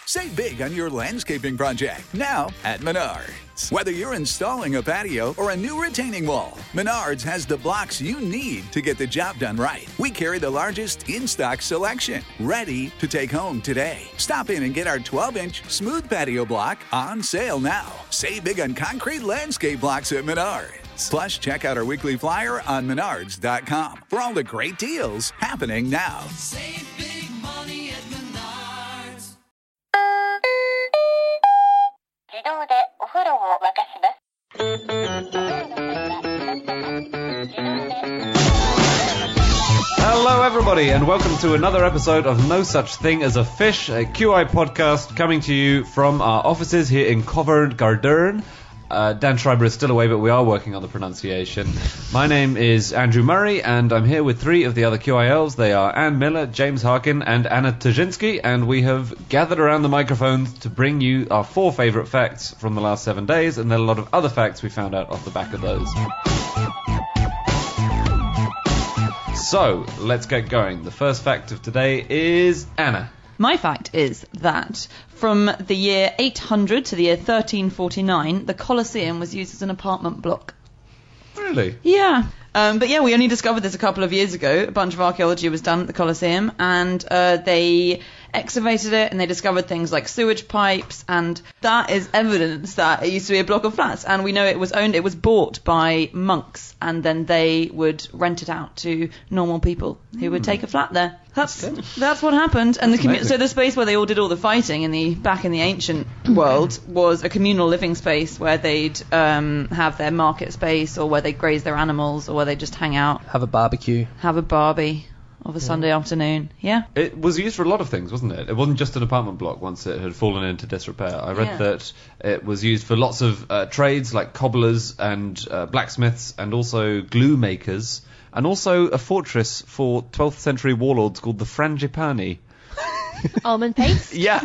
Save big on your landscaping project now at Menards. Whether you're installing a patio or a new retaining wall, Menards has the blocks you need to get the job done right. We carry the largest in-stock selection, ready to take home today. Stop in and get our 12-inch smooth patio block on sale now. Save big on concrete landscape blocks at Menards. Plus, check out our weekly flyer on Menards.com for all the great deals happening now. Save big money at Menards. 自動でお風呂を沸かします。 Hello, everybody, and welcome to another episode of No Such Thing as a Fish, a QI podcast coming to you from our offices here in Covent Garden. Dan Schreiber is still away, but we are working on the pronunciation. My name is Andrew Murray, and I'm here with three of the other QILs. They are Anne Miller, James Harkin, and Anna Tajinski, and we have gathered around the microphones to bring you our 4 favourite facts from the last 7 days, and then a lot of other facts we found out off the back of those. So, let's get going. The first fact of today is Anna. My fact is that from the year 800 to the year 1349, the Colosseum was used as an apartment block. Really? Yeah. But yeah, we only discovered this a couple of years ago. A bunch of archaeology was done at the Colosseum, and they excavated it, and they discovered things like sewage pipes, and that is evidence that it used to be a block of flats. And we know it was bought by monks, and then they would rent it out to normal people who would take a flat there. That's what happened. And so the space where they all did all the fighting back in the ancient world was a communal living space where they'd have their market space, or where they graze their animals, or where they just hang out, have a barbecue, have a barbie of a Sunday afternoon. Yeah. It was used for a lot of things, wasn't it? It wasn't just an apartment block once it had fallen into disrepair. I read that it was used for lots of trades like cobblers and blacksmiths, and also glue makers, and also a fortress for 12th century warlords called the Frangipani. Almond paste? Yeah.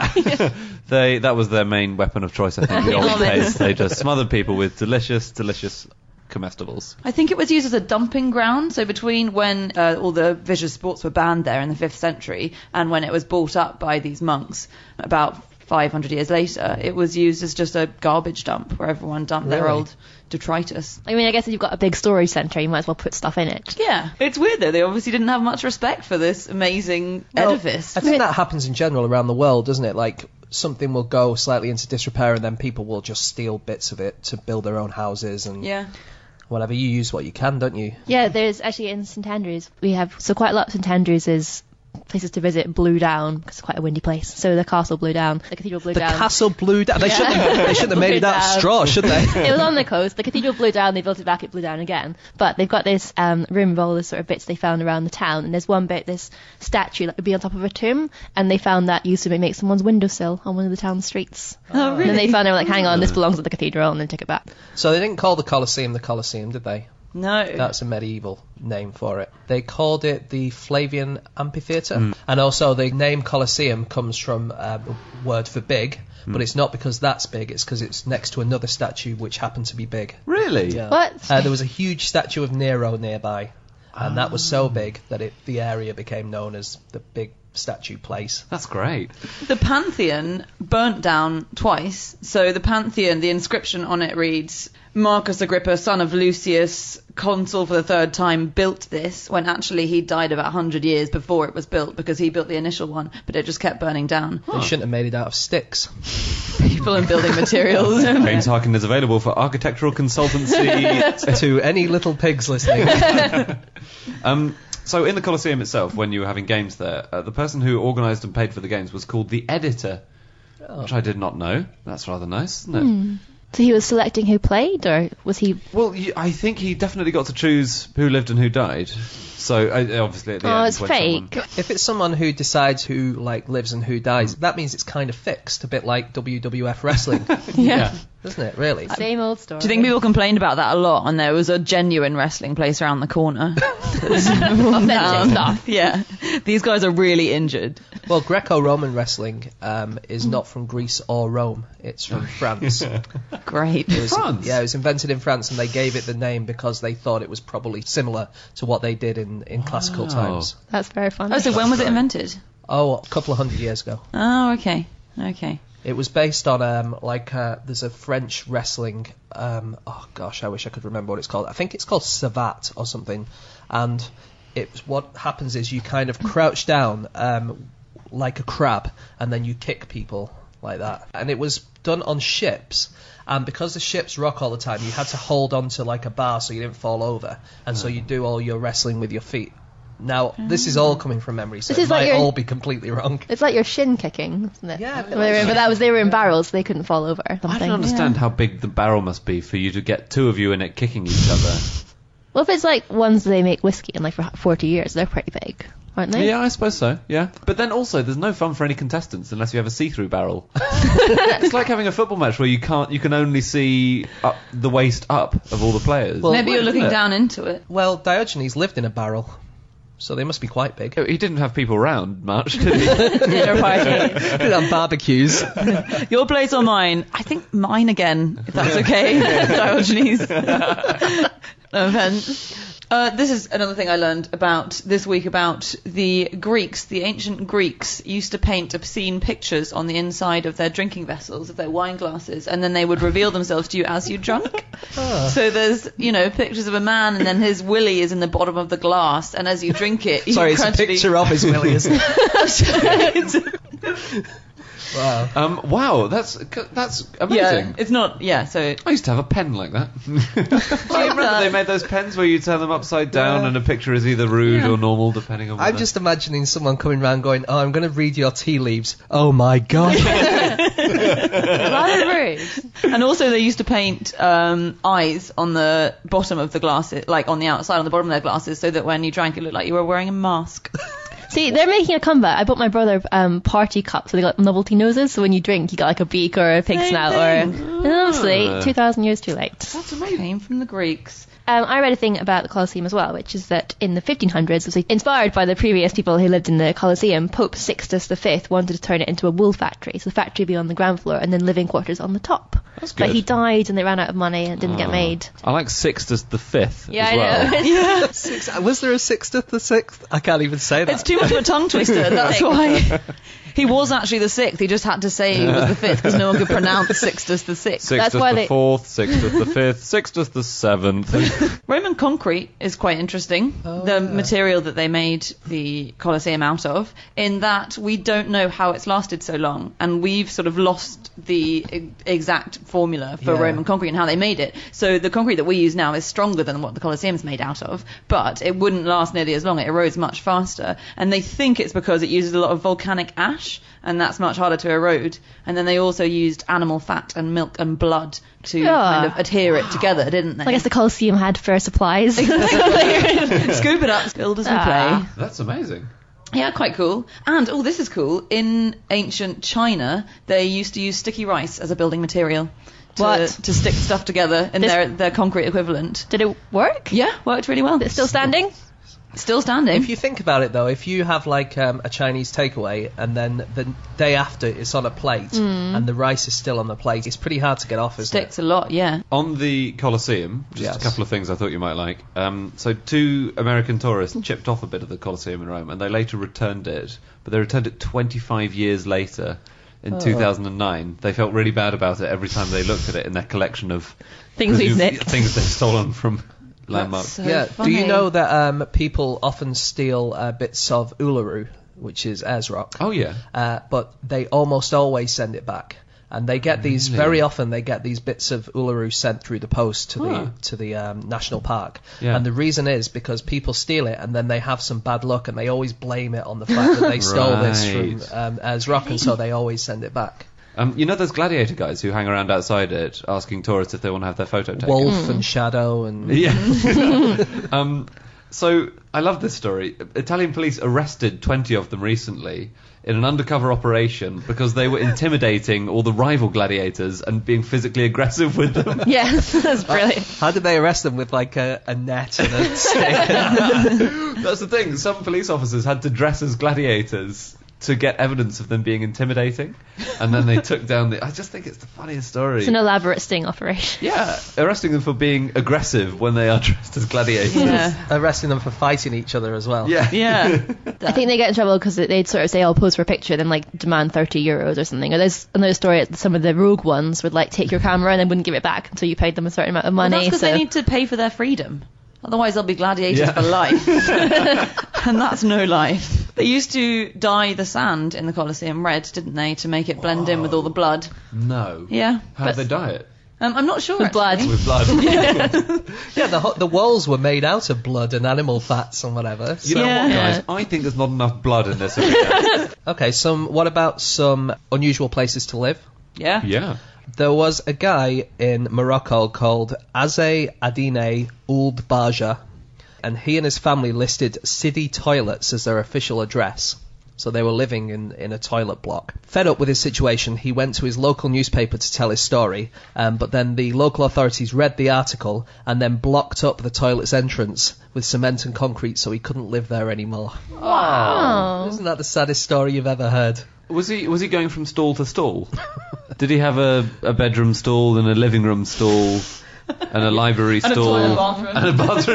That was their main weapon of choice, I think, the almond paste. They just smothered people with delicious comestibles. I think it was used as a dumping ground, so between when all the vicious sports were banned there in the 5th century and when it was bought up by these monks about 500 years later, it was used as just a garbage dump where everyone dumped their old detritus. I mean, I guess if you've got a big storage centre, you might as well put stuff in it. Yeah. It's weird though, they obviously didn't have much respect for this amazing edifice. I think that happens in general around the world, doesn't it? Like, something will go slightly into disrepair and then people will just steal bits of it to build their own houses and whatever. You use what you can, don't you? Yeah, there's actually in St Andrews, we have, so quite a lot of St Andrews is places to visit blew down because it's quite a windy place. So the castle blew down, the cathedral blew down. The castle blew down? They shouldn't have made it out of straw, should they? It was on the coast. The cathedral blew down, they built it back, it blew down again. But they've got this room of all the sort of bits they found around the town, and there's one bit, this statue that would be on top of a tomb, and they found that used to make someone's windowsill on one of the town streets. Oh, really? And then they found, they were like, hang on, this belongs to the cathedral, and then took it back. So they didn't call the Colosseum, did they? No. That's a medieval name for it. They called it the Flavian Amphitheatre. And also the name Colosseum comes from a word for big, but it's not because that's big, it's because it's next to another statue which happened to be big. Really? Yeah. What? There was a huge statue of Nero nearby, and that was so big that the area became known as the big statue place. That's great. The Pantheon burnt down twice. So the Pantheon, the inscription on it reads, Marcus Agrippa, son of Lucius, consul for the 3rd time, built this, when actually he died about 100 years before it was built, because he built the initial one, but it just kept burning down. They shouldn't have made it out of sticks. People and building materials. James Harkin is available for architectural consultancy to any little pigs listening. So in the Colosseum itself, when you were having games there, the person who organised and paid for the games was called the editor, which I did not know. That's rather nice, isn't it? So he was selecting who played, or was he... Well, I think he definitely got to choose who lived and who died. So obviously at the end... it's fake. If it's someone who decides who lives and who dies, that means it's kind of fixed, a bit like WWF wrestling. Yeah. Doesn't it, really? Same old story. Do you think people complained about that a lot, and there was a genuine wrestling place around the corner? Authentic stuff. Yeah. These guys are really injured. Well, Greco-Roman wrestling is not from Greece or Rome. It's from France. Great. France? Yeah, it was invented in France, and they gave it the name because they thought it was probably similar to what they did in classical times. That's very fun. Oh, so when was it invented? Oh, a couple of 100 years ago. Oh, okay. Okay. It was based on there's a French wrestling. Oh gosh, I wish I could remember what it's called. I think it's called Savate or something. And what happens is you kind of crouch down like a crab, and then you kick people like that. And it was done on ships. And because the ships rock all the time, you had to hold on to like a bar so you didn't fall over. And so you do all your wrestling with your feet. Now, this is all coming from memory, so This it is like might your- all be completely wrong. It's like your shin kicking, isn't it? Yeah, But they were in barrels, so they couldn't fall over. Or I something. don't understand how big the barrel must be for you to get two of you in it kicking each other. Well, if it's like ones they make whiskey in like for 40 years, they're pretty big, aren't they? Yeah, I suppose so, yeah. But then also, there's no fun for any contestants unless you have a see-through barrel. It's like having a football match where you can only see up the waist up of all the players. Well, Maybe you're looking Yeah. down into it. Well, Diogenes lived in a barrel, so they must be quite big. He didn't have people round much, did he? Dinner party. Did on barbecues. Your place or mine? I think mine again, if that's okay. Diogenes. No offense. This is another thing I learned about this week about the Greeks. The ancient Greeks used to paint obscene pictures on the inside of their drinking vessels, of their wine glasses, and then they would reveal themselves to you as you drank. So there's, pictures of a man, and then his willy is in the bottom of the glass, and as you drink it, you Sorry, it's a gradually... picture of his willy, isn't it? Wow. Wow, that's amazing. Yeah, it's not... Yeah, so... I used to have a pen like that. Do you remember they made those pens where you turn them upside down and a picture is either rude or normal depending on I'm just imagining someone coming around going, "Oh, I'm going to read your tea leaves." Oh my god. Rather rude. And also they used to paint eyes on the bottom of the glasses, like on the outside, on the bottom of their glasses, so that when you drank it looked like you were wearing a mask. See, they're making a comeback. I bought my brother party cups, so they got novelty noses, so when you drink, you got like a beak or a pig Same snout. thing. And obviously, 2,000 years too late. That's amazing. Came from the Greeks. I read a thing about the Colosseum as well, which is that in the 1500s, it was inspired by the previous people who lived in the Colosseum. Pope Sixtus V wanted to turn it into a wool factory, so the factory would be on the ground floor and then living quarters on the top. That's good. But he died and they ran out of money and it didn't get made. I like Sixtus V Yeah, as well. I know. Yeah. Was there a Sixtus the Sixth? I can't even say that. It's too much of a tongue twister, that's why. He was actually the sixth, he just had to say he was the fifth because no one could pronounce Sixtus the Sixth. Sixtus why the they- Fourth, Sixtus the Fifth, Sixtus the Seventh. Roman concrete is quite interesting, the material that they made the Colosseum out of, in that we don't know how it's lasted so long, and we've sort of lost the exact formula for Roman concrete and how they made it. So the concrete that we use now is stronger than what the Colosseum's made out of, but it wouldn't last nearly as long. It erodes much faster, and they think it's because it uses a lot of volcanic ash, and that's much harder to erode. And then they also used animal fat and milk and blood to kind of adhere it together, didn't they? I guess the Colosseum had fair supplies. Scoop it up, build as we play. That's amazing. Yeah, quite cool. And, this is cool, in ancient China, they used to use sticky rice as a building material to stick stuff together in their concrete equivalent. Did it work? Yeah, worked really well. It's still standing? Still standing. If you think about it, though, if you have like a Chinese takeaway and then the day after it's on a plate and the rice is still on the plate, it's pretty hard to get off, isn't Sticks a lot, yeah. On the Colosseum, just a couple of things I thought you might like. So 2 American tourists chipped off a bit of the Colosseum in Rome, and they later returned it, but they returned it 25 years later. In 2009, they felt really bad about it every time they looked at it in their collection of Things we've nicked. things they've stolen from landmarks. So Yeah. funny. Do you know that people often steal bits of Uluru, which is Ayers Rock? Oh yeah. But they almost always send it back. And they get these very often. They get these bits of Uluru sent through the post to the national park. Yeah. And the reason is because people steal it and then they have some bad luck and they always blame it on the fact that they stole this from Ayers Rock, and so they always send it back. You know those gladiator guys who hang around outside it asking tourists if they want to have their photo taken? Wolf and Shadow and Yeah. So I love this story. Italian police arrested 20 of them recently in an undercover operation because they were intimidating all the rival gladiators and being physically aggressive with them. Yes, that's brilliant. How did they arrest them with like a net and a stick? That's the thing. Some police officers had to dress as gladiators to get evidence of them being intimidating, and then they took down I just think it's the funniest story. It's an elaborate sting operation. Yeah, arresting them for being aggressive when they are dressed as gladiators. Yeah. Arresting them for fighting each other as well. Yeah. Yeah. I think they get in trouble because they'd sort of say, "I'll pose for a picture," then like demand €30 or something. Or there's another story that some of the rogue ones would like take your camera and then wouldn't give it back until you paid them a certain amount of Well, money. that's because so they need to pay for their freedom. Otherwise, they'll be gladiators Yeah. for life. And that's no life. They used to dye the sand in the Colosseum red, didn't they, to make it blend in with all the blood? No. Yeah. How did they dye it? I'm not sure. With blood. actually. With blood. Yeah, the walls were made out of blood and animal fats and whatever. You know Yeah. what, guys? I think there's not enough blood in this arena. Okay, what about some unusual places to live? Yeah. Yeah. There was a guy in Morocco called Azay Adine Ould Baja, and he and his family listed city toilets as their official address. So they were living in a toilet block. Fed up with his situation, he went to his local newspaper to tell his story, but then the local authorities read the article and then blocked up the toilet's entrance with cement and concrete so he couldn't live there anymore. Oh. Isn't that the saddest story you've ever heard? Was he going from stall to stall? Did he have a bedroom stall and a living room stall and a library And a stall toilet bathroom. and a bathroom?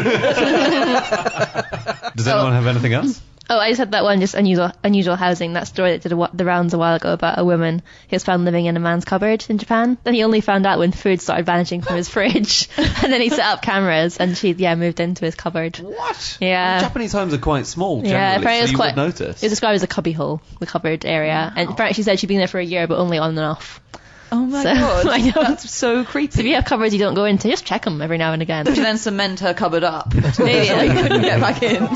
Does anyone have anything else? Oh, I just had that one, just unusual housing, that story that did the rounds a while ago about a woman who was found living in a man's cupboard in Japan. Then he only found out when food started vanishing from his fridge. And then he set up cameras and she, moved into his cupboard. What? Yeah. Japanese homes are quite small generally, Yeah, apparently so it was you quite. would notice. It was described as a cubby hole, the cupboard area. And apparently she said she'd been there for a year, but only on and off. Oh my So, god. I know. That's so creepy. So if you have cupboards you don't go into, just check them every now and again. She then cement her cupboard up. Maybe. So he couldn't get back in.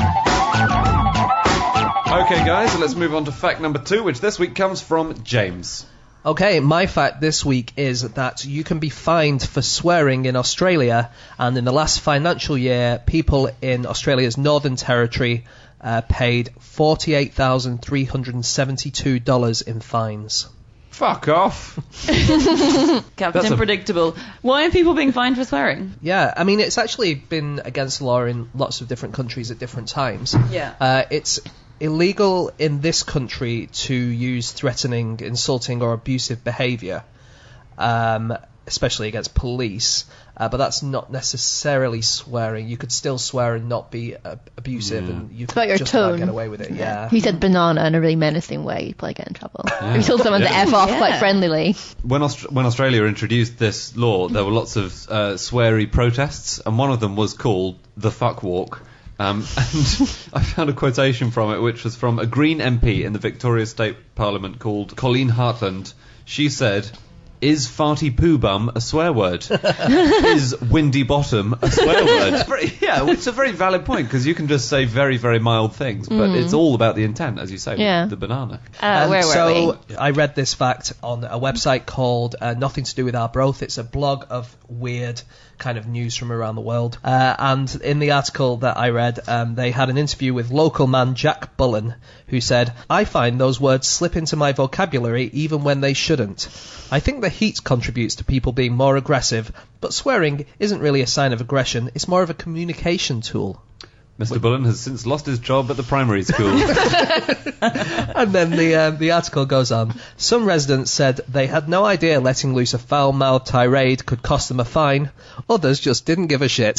Okay, guys, so let's move on to fact number 2, which this week comes from James. Okay, my fact this week is that you can be fined for swearing in Australia, and in the last financial year, people in Australia's Northern Territory paid $48,372 in fines. Fuck off. Captain Predictable. Why are people being fined for swearing? Yeah, I mean, it's actually been against the law in lots of different countries at different times. Yeah. It's illegal in this country to use threatening, insulting or abusive behaviour, especially against police, but that's not necessarily swearing. You could still swear and not be abusive, and you about could your just about tone. get away with it. Yeah. If you said banana in a really menacing way, you'd probably get in trouble. If you told someone to F off quite friendly. When Australia introduced this law, there were lots of sweary protests, and one of them was called the fuck walk. And I found a quotation from it, which was from a Green MP in the Victoria State Parliament called Colleen Hartland. She said, "Is farty poo bum a swear word? Is windy bottom a swear word?" Yeah, it's a very valid point, because you can just say very, very mild things, but it's all about the intent, as you say, Yeah. with the banana. Where were So we? I read this fact on a website called Nothing to Do with Arbroath. It's a blog of weird kind of news from around the world. And in the article that I read, they had an interview with local man Jack Bullen, who said, "I find those words slip into my vocabulary even when they shouldn't. I think the heat contributes to people being more aggressive, but swearing isn't really a sign of aggression. It's more of a communication tool." Mr. Bullen has since lost his job at the primary school. And then the article goes on. Some residents said they had no idea letting loose a foul-mouthed tirade could cost them a fine. Others just didn't give a shit.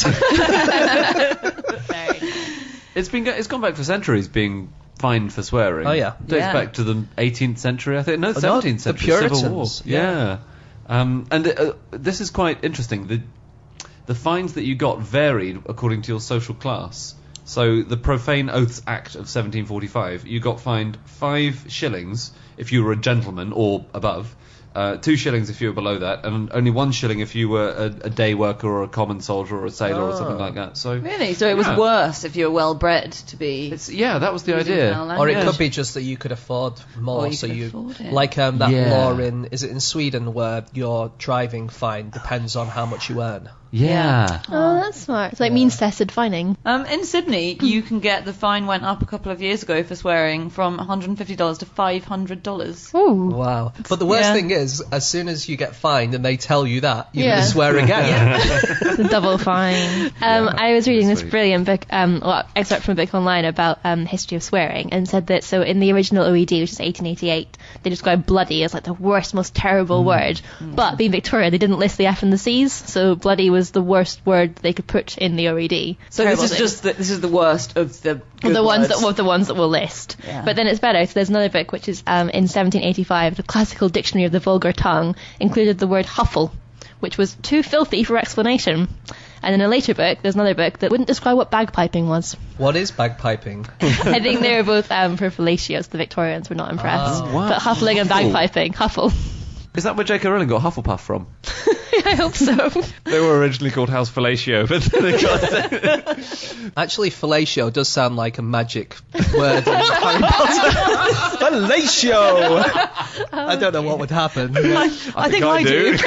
It's gone back for centuries being fined for swearing. Oh, yeah. Dates Yeah. back to the 18th century, I think. No, no, 17th the century, Civil War. Puritans, Yeah. And this is quite interesting. The fines that you got varied according to your social class. So the Profane Oaths Act of 1745, you got fined 5 shillings if you were a gentleman or above, 2 shillings if you were below that, and only 1 shilling if you were a day worker or a common soldier or a sailor or something like that. So Really? So it was Yeah. worse if you were well bred to be. that was the using idea. foul Or it language. could be just that you could afford more, Or you so could you afford it. like that Yeah. law in Sweden where your driving fine depends on how much you earn. Yeah. Oh, that's smart. It's like means-tested fining. In Sydney, you can get the fine went up a couple of years ago for swearing from $150 to $500. Ooh. Wow. But the worst Yeah. thing is, as soon as you get fined and they tell you that, you're Yeah. going to swear again. Double fine. I was reading this brilliant book, excerpt from a book online about history of swearing, and said that so in the original OED, which is 1888, they described bloody as like the worst, most terrible word. But being Victoria, they didn't list the F and the C's, so bloody was the worst word they could put in the OED. So Terrible this is thing. just this is the worst of the good the ones words. that we'll list. Yeah. But then it's better. So there's another book which is in 1785, the Classical Dictionary of the Vulgar Tongue included the word huffle, which was too filthy for explanation. And in a later book, there's another book that wouldn't describe what bagpiping was. What is bagpiping? I think they were both for fellatio, so the Victorians were not impressed. wow. But huffling and bagpiping, huffle. Is that where J.K. Rowling got Hufflepuff from? I hope so. They were originally called House Fellatio, but then they got Actually, fellatio does sound like a magic word in Harry Potter. Fellatio! I don't know what would happen. I think I do.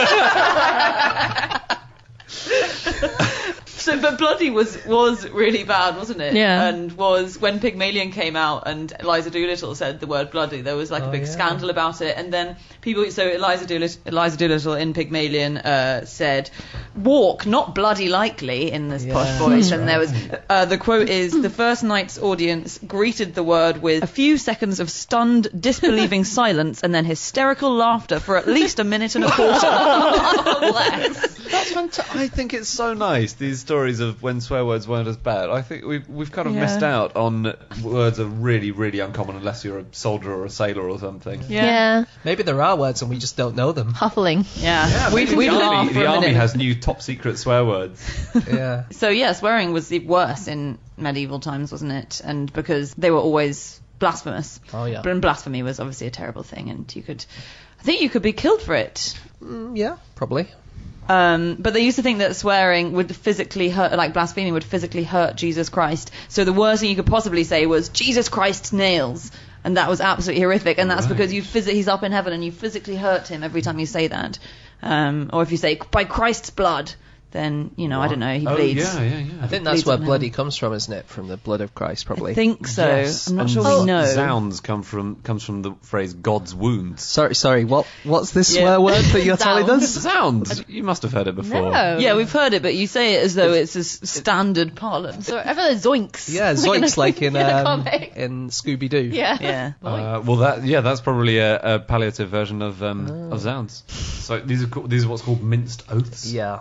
So, but bloody was really bad, wasn't it? Yeah. And was when Pygmalion came out and Eliza Doolittle said the word bloody, there was like a big scandal about it. And then people, so Eliza Doolittle in Pygmalion said, "Walk, not bloody likely," in this posh voice. And there was the quote is, "The first night's audience greeted the word with a few seconds of stunned, disbelieving silence, and then hysterical laughter for at least a minute and a quarter." That's fantastic. I think it's so nice, these stories of when swear words weren't as bad. I think we've kind of missed out on words that are really, really uncommon unless you're a soldier or a sailor or something. Yeah. Maybe there are words and we just don't know them. Huffling. Yeah. Maybe We'd the laugh army, for the a army minute. has new top secret swear words. Yeah. So yeah, swearing was worse in medieval times, wasn't it? And because they were always blasphemous. Oh, yeah. But blasphemy was obviously a terrible thing, and I think you could be killed for it. Yeah, probably. But they used to think that swearing would physically hurt, like blaspheming would physically hurt Jesus Christ. So the worst thing you could possibly say was Jesus Christ nails, and that was absolutely horrific. And that's because he's up in heaven and you physically hurt him every time you say that. Or if you say by Christ's blood, then I don't know, he bleeds. Yeah. I think that's where bloody comes from, isn't it? From the blood of Christ, probably. I think so. Yes, I'm not and sure we know. Zounds comes from the phrase God's wounds. Sorry. What's this swear word that you're telling us? Zounds. You must have heard it before. No. Yeah, we've heard it, but you say it as though it's a standard parlance. So ever the zoinks. Yeah, zoinks like in a comic. Scooby Doo. Yeah. Yeah. Well, that's probably a palliative version of Zounds. So these are what's called minced oaths. Yeah.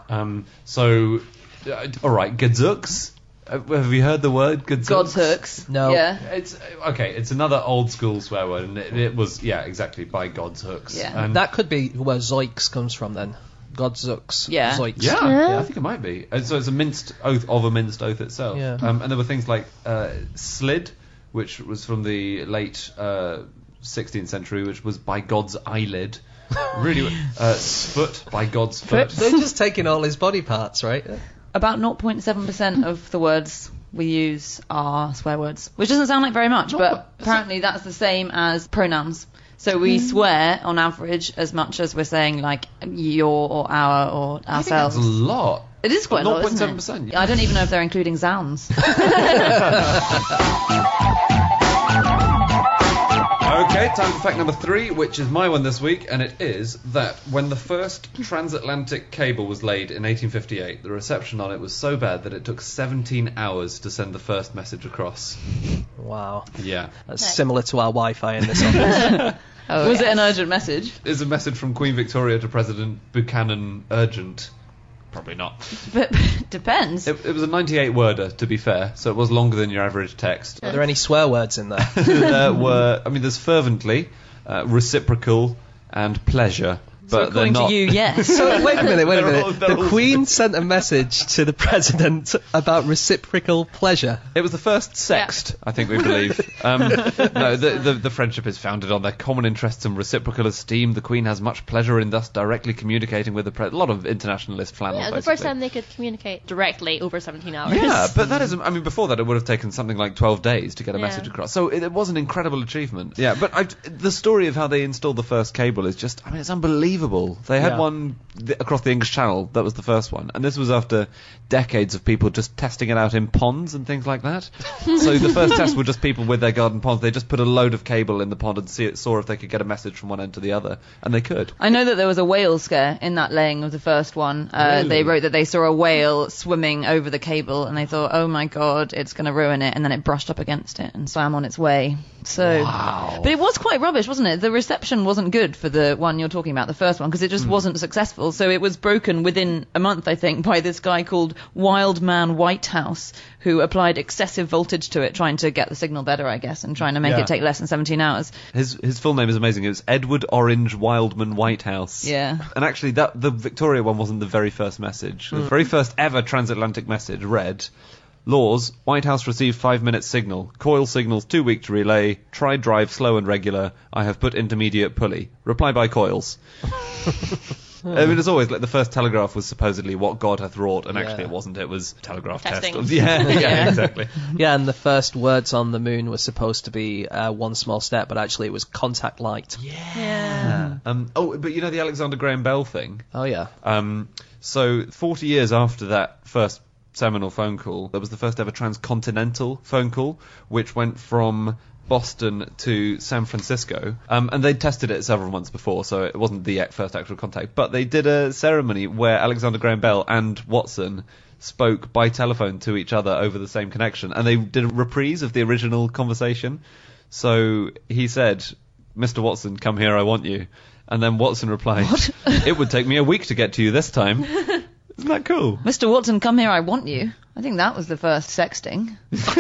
All right, gadzooks. Have you heard the word gadzooks? God's hooks. No. Yeah. It's okay. It's another old school swear word, and it was exactly by God's hooks. Yeah. And That could be where zoiks comes from then. Godzooks. Yeah. Zoiks. yeah, I think it might be. And so it's a minced oath of a minced oath itself. Yeah. And there were things like slid, which was from the late 16th century, which was by God's eyelid. Really, foot by God's foot. They're just taking all his body parts, right? About 0.7% of the words we use are swear words, which doesn't sound like very much, but apparently that's the same as pronouns. So we swear on average as much as we're saying like your or our or I think ourselves. that's a lot. It is quite a lot, isn't it? 0.7%. I don't even know if they're including zounds. Okay, time for fact number 3, which is my one this week, and it is that when the first transatlantic cable was laid in 1858, the reception on it was so bad that it took 17 hours to send the first message across. Wow. Yeah. That's similar to our Wi-Fi in this office. Was it an urgent message? Is a message from Queen Victoria to President Buchanan urgent? Probably not. But depends. It was a 98-worder, to be fair, so it was longer than your average text. Are there any swear words in there? There's fervently, reciprocal, and pleasure. So But they're according not. to you, yes. So wait a minute. They're all The Queen sent a message to the President about reciprocal pleasure. It was the first sext, I think we believe. No, the friendship is founded on their common interests and reciprocal esteem. The Queen has much pleasure in thus directly communicating with the President. A lot of internationalist flannel, Yeah, the basically. first time they could communicate directly over 17 hours. Yeah, but that is, before that it would have taken something like 12 days to get a Yeah. message across. So it was an incredible achievement. Yeah, but the story of how they installed the first cable is just, it's unbelievable unbelievable. They had Yeah. one across the English Channel. That was the first one, and this was after decades of people just testing it out in ponds and things like that. So the first tests were just people with their garden ponds. They just put a load of cable in the pond and saw if they could get a message from one end to the other, and they could. I know that there was a whale scare in that laying of the first one. Really? They wrote that they saw a whale swimming over the cable, and they thought, oh my god, it's going to ruin it, and then it brushed up against it and swam on its way. So, but it was quite rubbish, wasn't it? The reception wasn't good for the one you're talking about, the first one, because it just wasn't successful. So it was broken within a month, I think, by this guy called Wildman Whitehouse, who applied excessive voltage to it, trying to get the signal better, I guess, and trying to make it take less than 17 hours. His full name is amazing. It was Edward Orange Wildman Whitehouse. Yeah. And actually, the Victoria one wasn't the very first message. The very first ever transatlantic message read, Laws, White House received 5 minutes signal. Coil signals too weak to relay. Try drive slow and regular. I have put intermediate pulley. Reply by coils. I mean, it's always like the first telegraph was supposedly what God hath wrought, and actually it wasn't. It was telegraph Testing. test. Yeah, exactly. Yeah, and the first words on the moon were supposed to be one small step, but actually it was contact light. Yeah. But you know the Alexander Graham Bell thing? Oh, yeah. So 40 years after that first seminal phone call, there was the first ever transcontinental phone call, which went from Boston to San Francisco, and they'd tested it several months before, so it wasn't the first actual contact, but they did a ceremony where Alexander Graham Bell and Watson spoke by telephone to each other over the same connection, and they did a reprise of the original conversation. So he said, Mr. Watson, come here, I want you. And then Watson replied, it would take me a week to get to you this time. Isn't that cool? Mr. Watson, come here, I want you. I think that was the first sexting.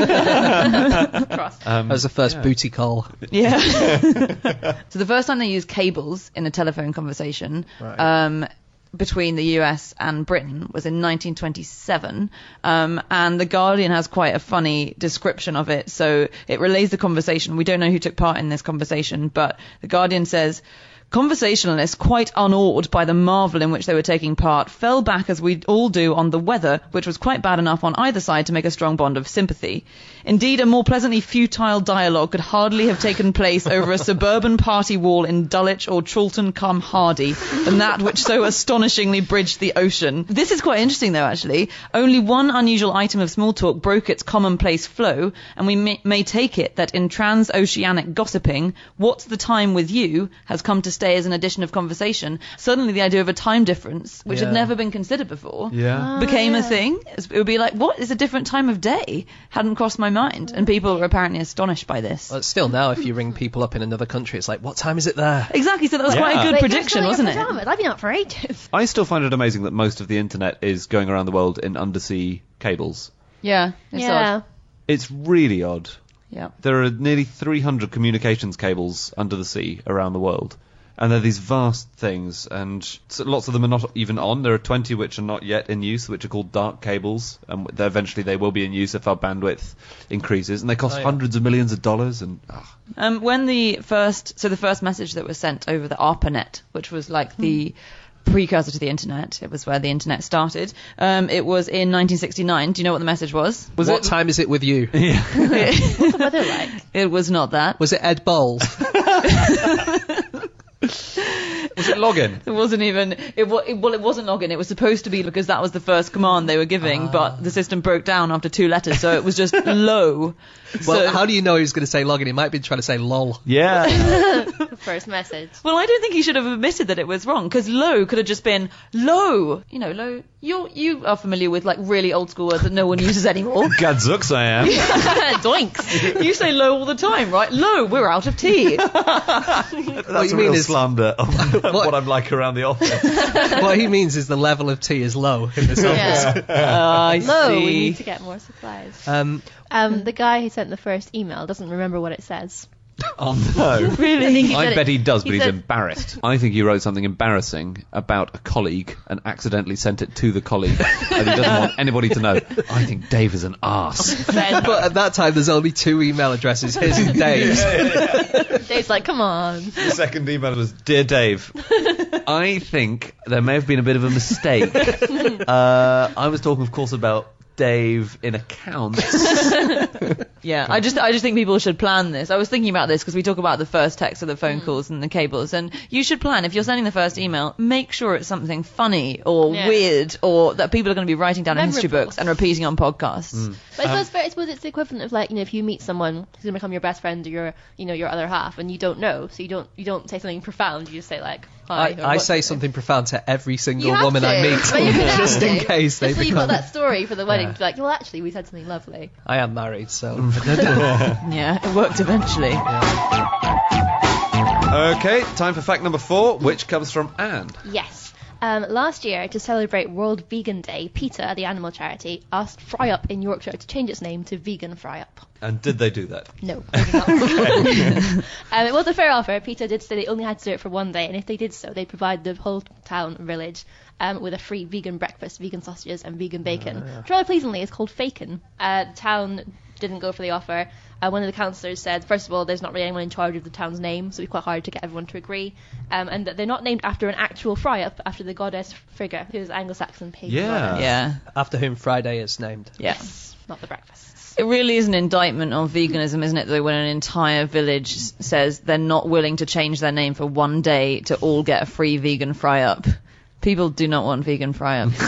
That was the first booty call. Yeah. So the first time they used cables in a telephone conversation between the US and Britain was in 1927. And The Guardian has quite a funny description of it. So it relays the conversation. We don't know who took part in this conversation, but The Guardian says, conversationalists, quite unawed by the marvel in which they were taking part, fell back as we all do on the weather, which was quite bad enough on either side to make a strong bond of sympathy. Indeed, a more pleasantly futile dialogue could hardly have taken place over a suburban party wall in Dulwich or Chorlton-cum-Hardy than that which so astonishingly bridged the ocean. This is quite interesting, though, actually. Only one unusual item of small talk broke its commonplace flow, and we may take it that in transoceanic gossiping, what's the time with you has come to stay as an addition of conversation. Suddenly the idea of a time difference, which had never been considered before, became a thing. It would be like, what is a different time of day? Hadn't crossed my mind. And people were apparently astonished by this. Well, still now, if you ring people up in another country, it's like, what time is it there? Exactly, so that was quite a good Wait, prediction, you're still wasn't in your it? pajamas. I've been up for ages. I still find it amazing that most of the internet is going around the world in undersea cables. Yeah, it's odd. It's really odd. Yeah. There are nearly 300 communications cables under the sea around the world. And they're these vast things, and so lots of them are not even on. There are 20 which are not yet in use, which are called dark cables, and eventually they will be in use if our bandwidth increases, and they cost hundreds of millions of dollars. And when the first message that was sent over the ARPANET, which was like the precursor to the internet, it was where the internet started. It was in 1969. Do you know what the message was? What time is it with you? What's the weather like? It was not that. Was it Ed Bowles? was it login? It wasn't even. It wasn't login. It was supposed to be, because that was the first command they were giving, but the system broke down after 2 letters, so it was just low. Well, how do you know he was going to say login? He might be trying to say lol. Yeah. The first message. Well, I don't think he should have admitted that it was wrong, because low could have just been low. You know, low. You are familiar with like really old school words that no one uses anymore. Gadzooks I am. Doinks. You say low all the time, right? Low, we're out of tea. That's you a mean real is- slander of what I'm like around the office. What he means is the level of tea is low in this office. I Low, we see. need to get more supplies. The guy who sent the first email doesn't remember what it says. Oh no. Really? I bet he does, but he he's said- embarrassed. I think he wrote something embarrassing about a colleague and accidentally sent it to the colleague, and he doesn't want anybody to know. I think Dave is an arse. But at that time, there's only 2 email addresses, his and Dave's. Dave's like, come on. The second email was, Dear Dave, I think there may have been a bit of a mistake. I was talking, of course, about Dave in accounts. Yeah, I just think people should plan this. I was thinking about this because we talk about the first text of the phone calls and the cables, and you should plan, if you're sending the first email, make sure it's something funny or weird or that people are going to be writing down in history books and repeating on podcasts. But I suppose it's the equivalent of, like, you know, if you meet someone who's going to become your best friend or your other half, and you don't know, so you don't say something profound, you just say, like, hi. I say something profound to every single You have woman to. I meet, But you're gonna just have in to. case they Just so you've got become... that story for the wedding to be like, well, actually, we said something lovely. I am married, so... Yeah, it worked eventually. Okay, time for fact number 4, which comes from Anne. Yes. Last year, to celebrate World Vegan Day, PETA, the animal charity, asked Fry Up in Yorkshire to change its name to Vegan Fry Up. And did they do that? No, they did not. It was a fair offer. PETA did say they only had to do it for one day, and if they did so, they'd provide the whole town village with a free vegan breakfast, vegan sausages, and vegan bacon. Which, rather pleasingly, is called Fakin. The town didn't go for the offer. One of the councillors said, first of all, there's not really anyone in charge of the town's name, so it'd be quite hard to get everyone to agree. And that they're not named after an actual fry-up, but after the goddess Frigga, who's Anglo-Saxon pagan goddess. Yeah. After whom Friday is named. Yes. Not the breakfasts. It really is an indictment on veganism, isn't it, though, when an entire village says they're not willing to change their name for one day to all get a free vegan fry-up. People do not want vegan fry-ups.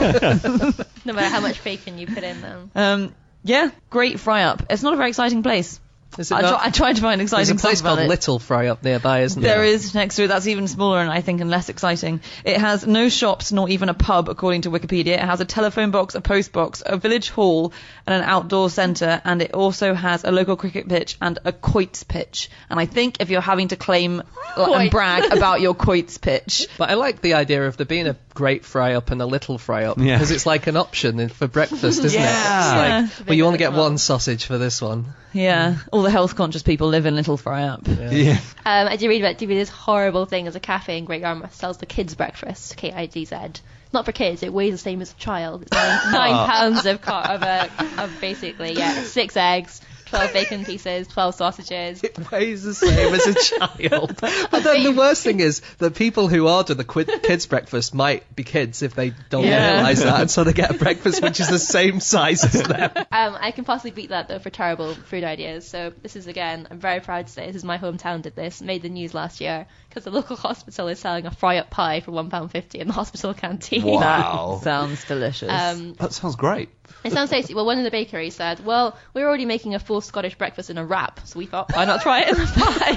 No matter how much bacon you put in them. Yeah, great fry-up. It's not a very exciting place. Is it not? I tried to find There's exciting a place stuff about called it. Little Fry Up nearby, isn't there? There is next to it. That's even smaller and I think and less exciting. It has no shops nor even a pub, according to Wikipedia. It has a telephone box, a post box, a village hall, and an outdoor centre. And it also has a local cricket pitch and a quoits pitch. And I think if you're having to claim and brag about your quoits pitch, But I like the idea of there being a great fry up and a little fry up, Yeah. because it's like an option for breakfast, isn't Yeah. it? It's like, well, you only get one sausage for this one. yeah, all the health conscious people live in Little Fry Up. Yeah. I did read about this horrible thing as a cafe in Great Yarmouth sells the kids' breakfast, KIDZ. Not for kids, it weighs the same as a child. It's 9 pounds of basically, 6 eggs, 12 bacon pieces, 12 sausages. It weighs the same as a child. But then the worst thing is that people who order the kids' breakfast might be kids if they don't realise that, and so they get a breakfast which is the same size as them. I can possibly beat that, though, for terrible food ideas. So this is, again, I'm very proud to say, this is my hometown did this, made the news last year, because the local hospital is selling a fry-up pie for £1.50 in the hospital canteen. Wow. Sounds delicious. That sounds great. It sounds tasty. Well, one in the bakery said, well, we're already making a full Scottish breakfast in a wrap, so we thought, why not try it in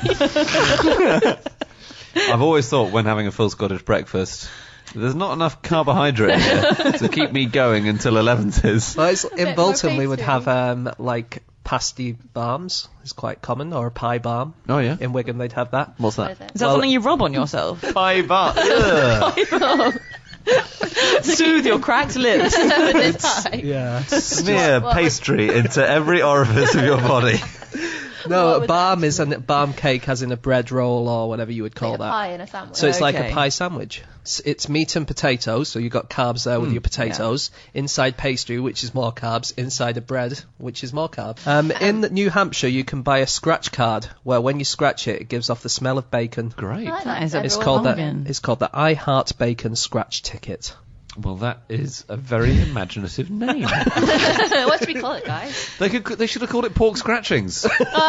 a pie? I've always thought when having a full Scottish breakfast, there's not enough carbohydrate here to keep me going until 11's. Well, in more Bolton we would pastry. have like pasty balms, is quite common, or a pie balm. Oh, yeah. In Wigan they'd have that. What's What that? is it? Is that something you rub on yourself? Pie bar. Ugh. Soothe your cracked lips. With this pie. Yeah. Smear pastry into every orifice of your body. No, What a would balm that is a balm cake, as in a bread roll or whatever you would call Like a that. pie in a sandwich. So it's like Okay. a pie sandwich. It's meat and potatoes, so you've got carbs there with your potatoes. Inside pastry, which is more carbs. Inside a bread, which is more carbs. In New Hampshire, you can buy a scratch card, where when you scratch it, it gives off the smell of bacon. Great. I like That is a It's Everyone called bargain. It's called the I Heart Bacon Scratch Ticket. Well, that is a very imaginative name. What should we call it, guys? They should have called it pork scratchings.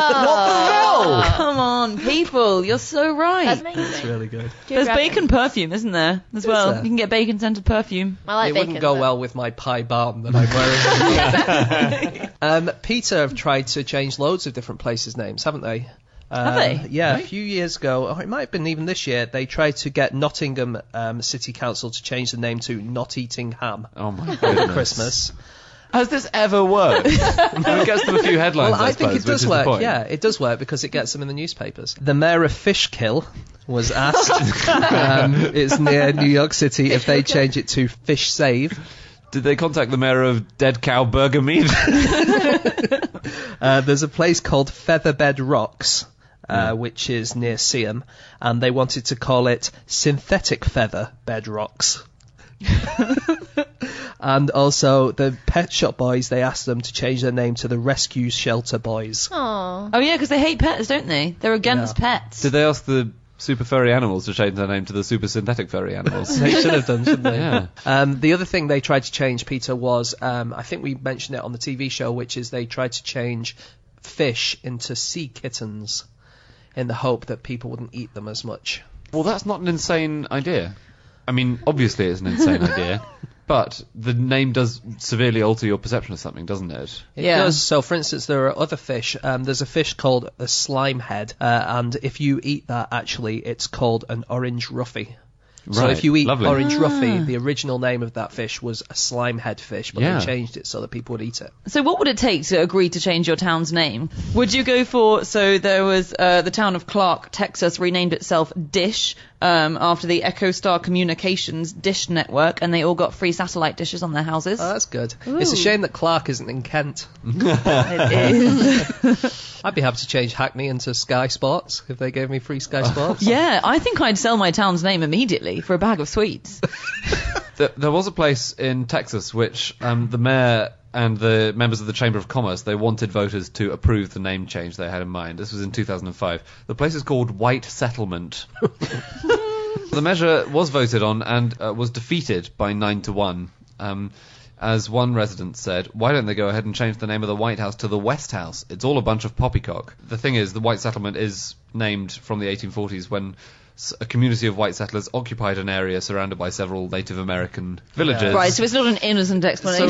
Come on, people, you're so right. That's amazing. It's really good. There's bacon perfume, isn't there, as well? there? You can get bacon scented perfume. I like It bacon. wouldn't go but- well with my pie balm that I'm wearing. PETA have tried to change loads of different places' names, haven't they? Have they? Yeah, a few years ago, or it might have been even this year, they tried to get Nottingham City Council to change the name to Not Eating Ham Oh, my over goodness. Christmas. Has this ever worked? It gets them a few headlines, Well, I think suppose, it which does is the work. point. Yeah, it does work because it gets them in the newspapers. The mayor of Fishkill was asked, it's near New York City, if they change it to Fish Save. Did they contact the mayor of Dead Cow Burger Mead? There's a place called Featherbed Rocks, which is near Seaham, and they wanted to call it Synthetic Feather Bed Rocks. And also the Pet Shop Boys, they asked them to change their name to the Rescue Shelter Boys. Aw. Oh yeah, because they hate pets, don't they? They're against pets. Did they ask the super furry animals to change their name to the super synthetic furry animals. They should have done, shouldn't they? Yeah. The other thing they tried to change, Peter, was I think we mentioned it on the TV show, which is they tried to change fish into sea kittens in the hope that people wouldn't eat them as much. Well, that's not an insane idea. I mean, obviously it's an insane idea, but the name does severely alter your perception of something, doesn't it? It Yeah. does. So, for instance, there are other fish. There's a fish called a slime head, and if you eat that, actually, it's called an orange ruffy. So Right, if you eat lovely. orange ruffy, the original name of that fish was a slime head fish, but Yeah. they changed it so that people would eat it. So what would it take to agree to change your town's name? Would you go for, so there was the town of Clark, Texas, renamed itself Dish after the EchoStar Communications Dish Network, and they all got free satellite dishes on their houses. Oh, that's good. It's a shame that Clark isn't in Kent. It is. I'd be happy to change Hackney into Sky Sports if they gave me free Sky Sports. Yeah, I think I'd sell my town's name immediately for a bag of sweets. There was a place in Texas which the mayor and the members of the Chamber of Commerce, they wanted voters to approve the name change they had in mind. This was in 2005. The place is called White Settlement. The measure was voted on and was defeated by 9-1. As one resident said, why don't they go ahead and change the name of the White House to the West House? It's all a bunch of poppycock. The thing is, the White Settlement is named from the 1840s when a community of white settlers occupied an area surrounded by several Native American villages. Right, so it's not an innocent explanation.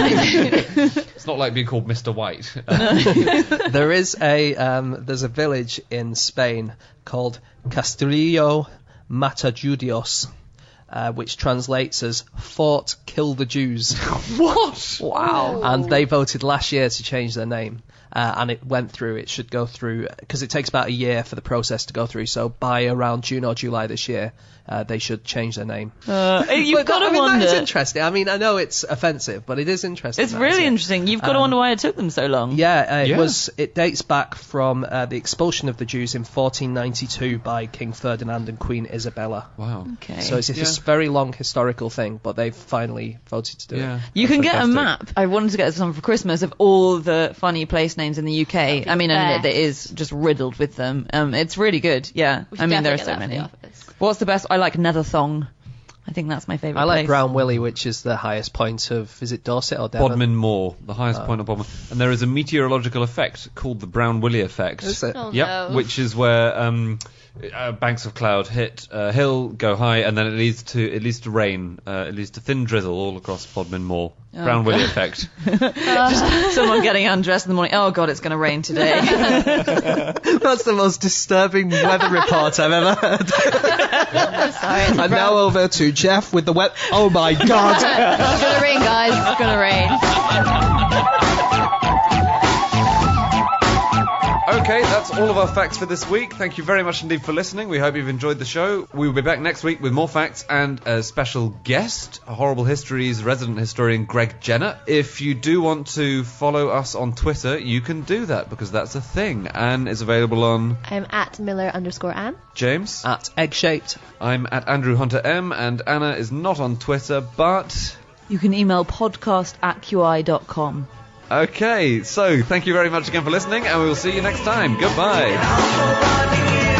It's not like being called Mr. White. There is there's a village in Spain called Castillo Matajudios, which translates as Fort Kill the Jews. What? Wow. And they voted last year to change their name. And it went through, it should go through, because it takes about a year for the process to go through, so by around June or July this year, they should change their name. You've got to That wonder. is interesting. I mean, I know it's offensive, but it is interesting. It's that, really isn't it? interesting. You've got to wonder why it took them so long. Yeah, Yeah. It dates back from the expulsion of the Jews in 1492 by King Ferdinand and Queen Isabella. Wow. Okay. So it's a very long historical thing, but they've finally voted to do Yeah. it. You can get a Fantastic. map. I wanted to get some for Christmas of all the funny place names in the UK. I mean, best. it is just riddled with them. It's really good. Yeah. We I should mean, there are definitely so get that many. for the office. What's the best? I like Netherthong. I think that's my favourite I like place. Brown Willie, which is the highest point of, is it Dorset or Devon? Bodmin Moor, the highest point of Bodmin. And there is a meteorological effect called the Brown Willie effect. Is it? Oh, Yep, no. which is where banks of cloud hit a hill, go high, and then it leads to rain. It leads to thin drizzle all across Bodmin Moor. Brown Willie effect. Someone getting undressed in the morning. Oh God, it's going to rain today. That's the most disturbing weather report I've ever heard. Sorry, it's And now over to Jeff with the wet. Oh my God! It's gonna rain, guys. It's gonna rain. Okay, that's all of our facts for this week. Thank you very much indeed for listening. We hope you've enjoyed the show. We will be back next week with more facts and a special guest, Horrible History's resident historian Greg Jenner. If you do want to follow us on Twitter, you can do that because that's a thing. Anne is available on I'm at Miller_Ann. James. At egg-shaped. I'm at Andrew Hunter M, and Anna is not on Twitter, but... You can email podcast@qi.com. Okay, so thank you very much again for listening, and we will see you next time. Goodbye.